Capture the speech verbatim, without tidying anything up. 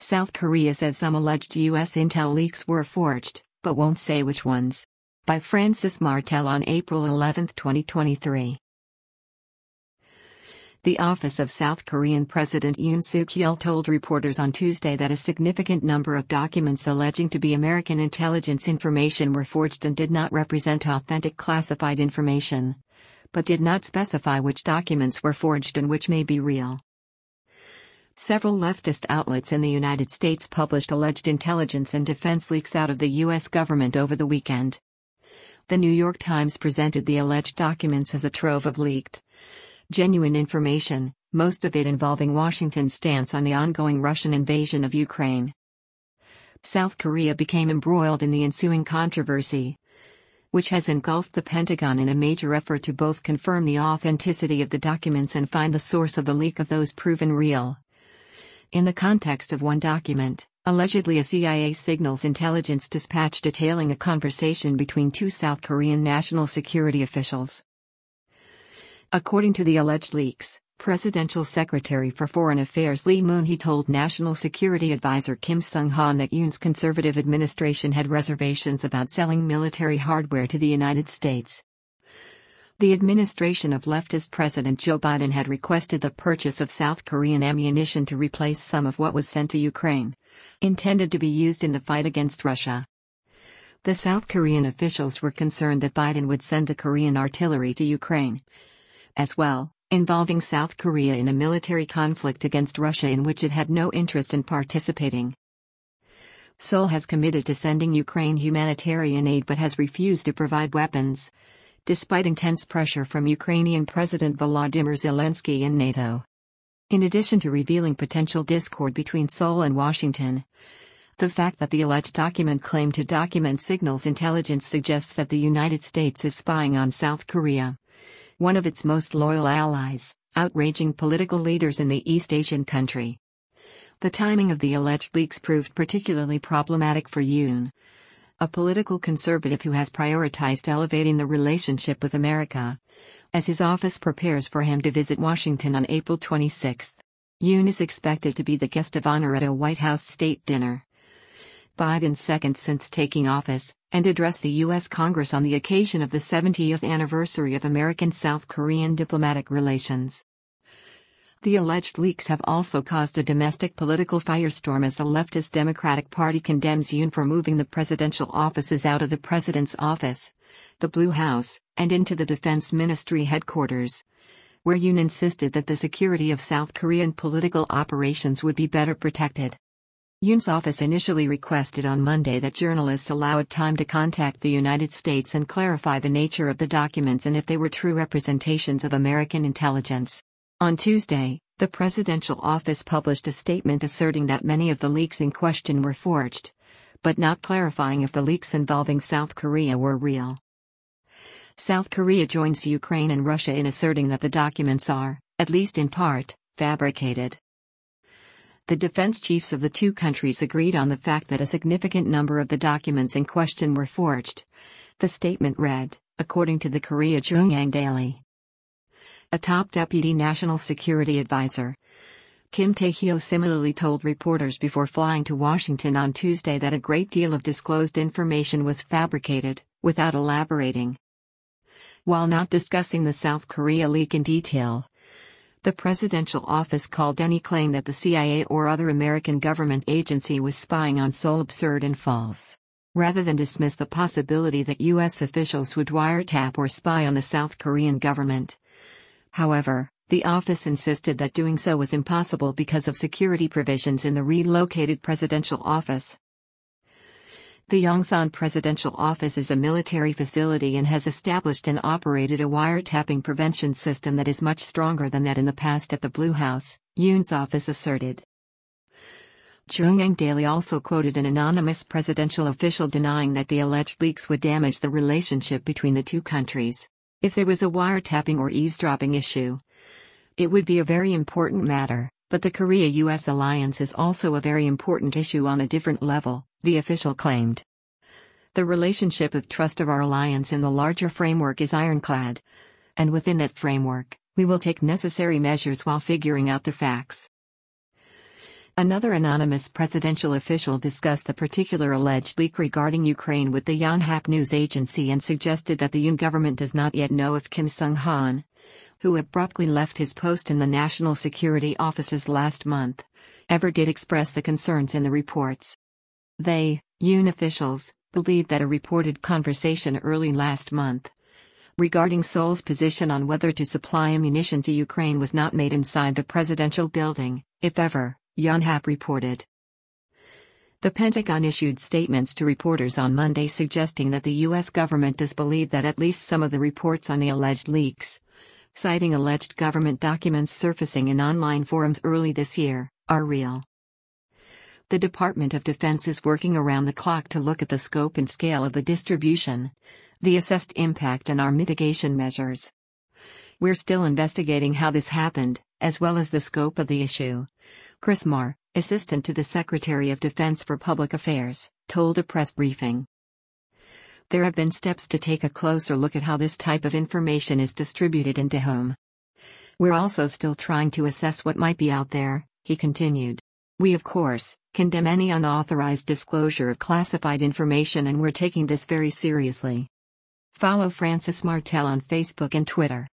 South Korea says some alleged U S intel leaks were forged, but won't say which ones. By Francis Martel on April eleventh, twenty twenty-three. The office of South Korean President Yoon Suk-yeol told reporters on Tuesday that a significant number of documents alleging to be American intelligence information were forged and did not represent authentic classified information, but did not specify which documents were forged and which may be real. Several leftist outlets in the United States published alleged intelligence and defense leaks out of the U S government over the weekend. The New York Times presented the alleged documents as a trove of leaked, genuine information, most of it involving Washington's stance on the ongoing Russian invasion of Ukraine. South Korea became embroiled in the ensuing controversy, which has engulfed the Pentagon in a major effort to both confirm the authenticity of the documents and find the source of the leak of those proven real. In the context of one document, allegedly a C I A signals intelligence dispatch detailing a conversation between two South Korean national security officials. According to the alleged leaks, Presidential Secretary for Foreign Affairs Lee Moon-hee told National Security Advisor Kim Sung-han that Yoon's conservative administration had reservations about selling military hardware to the United States. The administration of leftist President Joe Biden had requested the purchase of South Korean ammunition to replace some of what was sent to Ukraine, intended to be used in the fight against Russia. The South Korean officials were concerned that Biden would send the Korean artillery to Ukraine as well, involving South Korea in a military conflict against Russia in which it had no interest in participating. Seoul has committed to sending Ukraine humanitarian aid but has refused to provide weapons, despite intense pressure from Ukrainian President Volodymyr Zelensky and NATO. In addition to revealing potential discord between Seoul and Washington, the fact that the alleged document claimed to document signals intelligence suggests that the United States is spying on South Korea, one of its most loyal allies, outraging political leaders in the East Asian country. The timing of the alleged leaks proved particularly problematic for Yoon, a political conservative who has prioritized elevating the relationship with America, as his office prepares for him to visit Washington on April twenty-sixth. Yoon is expected to be the guest of honor at a White House state dinner, Biden's second since taking office, and address the U S Congress on the occasion of the seventieth anniversary of American-South Korean diplomatic relations. The alleged leaks have also caused a domestic political firestorm as the leftist Democratic Party condemns Yoon for moving the presidential offices out of the president's office, the Blue House, and into the Defense Ministry headquarters, where Yoon insisted that the security of South Korean political operations would be better protected. Yoon's office initially requested on Monday that journalists allowed time to contact the United States and clarify the nature of the documents and if they were true representations of American intelligence. On Tuesday, the presidential office published a statement asserting that many of the leaks in question were forged, but not clarifying if the leaks involving South Korea were real. South Korea joins Ukraine and Russia in asserting that the documents are, at least in part, fabricated. The defense chiefs of the two countries agreed on the fact that a significant number of the documents in question were forged, the statement read, according to the Korea JoongAng Daily. A top deputy national security advisor, Kim Tae-hyo, similarly told reporters before flying to Washington on Tuesday that a great deal of disclosed information was fabricated, without elaborating. While not discussing the South Korea leak in detail, the presidential office called any claim that the C I A or other American government agency was spying on Seoul absurd and false, rather than dismiss the possibility that U S officials would wiretap or spy on the South Korean government. However, the office insisted that doing so was impossible because of security provisions in the relocated presidential office. The Yongsan Presidential Office is a military facility and has established and operated a wiretapping prevention system that is much stronger than that in the past at the Blue House, Yoon's office asserted. JoongAng Daily also quoted an anonymous presidential official denying that the alleged leaks would damage the relationship between the two countries. If there was a wiretapping or eavesdropping issue, it would be a very important matter, but the Korea-U S alliance is also a very important issue on a different level, the official claimed. The relationship of trust of our alliance in the larger framework is ironclad, and within that framework, we will take necessary measures while figuring out the facts. Another anonymous presidential official discussed the particular alleged leak regarding Ukraine with the Yonhap news agency and suggested that the Yoon government does not yet know if Kim Sung-han, who abruptly left his post in the National Security Offices last month, ever did express the concerns in the reports. They, Yoon officials, believe that a reported conversation early last month regarding Seoul's position on whether to supply ammunition to Ukraine was not made inside the presidential building, if ever, Yonhap reported. The Pentagon issued statements to reporters on Monday suggesting that the U S government does believe that at least some of the reports on the alleged leaks, citing alleged government documents surfacing in online forums early this year, are real. The Department of Defense is working around the clock to look at the scope and scale of the distribution, the assessed impact, and our mitigation measures. We're still investigating how this happened, as well as the scope of the issue, Chris Marr, assistant to the Secretary of Defense for Public Affairs, told a press briefing. There have been steps to take a closer look at how this type of information is distributed and to whom. We're also still trying to assess what might be out there, he continued. We, of course, condemn any unauthorized disclosure of classified information, and we're taking this very seriously. Follow Francis Martel on Facebook and Twitter.